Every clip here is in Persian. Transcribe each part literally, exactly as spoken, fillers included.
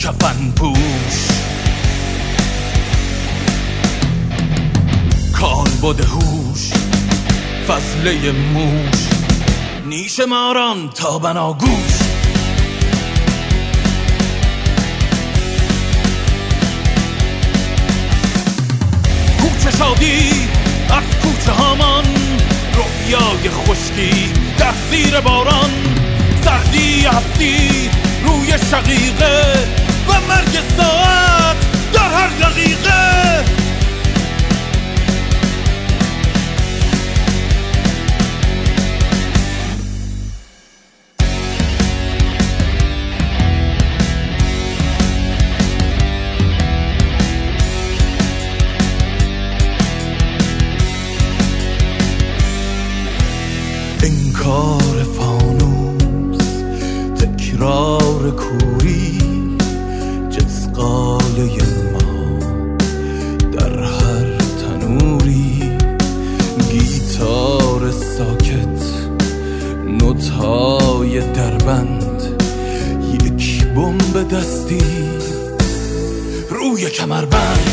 کفن پوش، کالبد هوش، فضله موش، نیش ماران تا بناگوش. کوچه شادی از کوچه هامان، رویای خشکی در زیر باران، سردی هفتی روی شقیقه و مرگ ساعت در هر دقیقه. انکار فانوس، تکرار کوری، جزقاله ما در هر تنوری، گیتار ساکت، نوت‌های دربند، یک بمب دستی روی کمربند.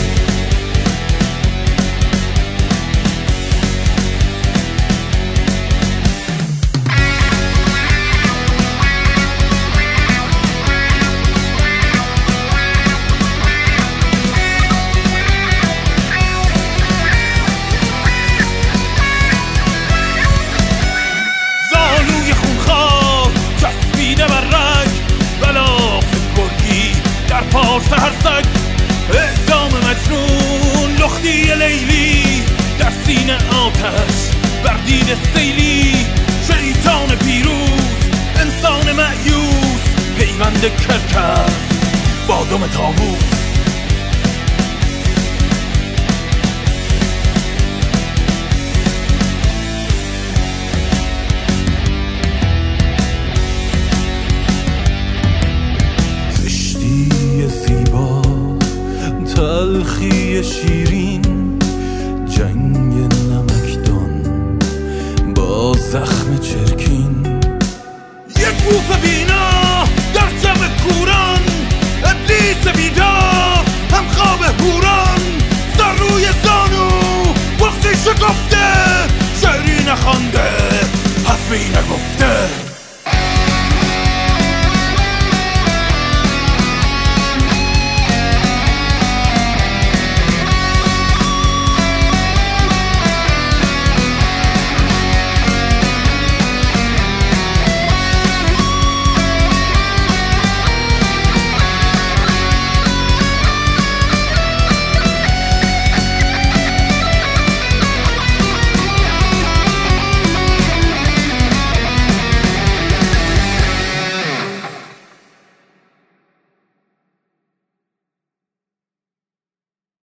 پارس هر سگ، اعدام مجنون، لختی لیلی در سینه آتش، بردین سیلی، شیطان پیروز، انسان مأیوس، پیوند کرکس با دم طاووس.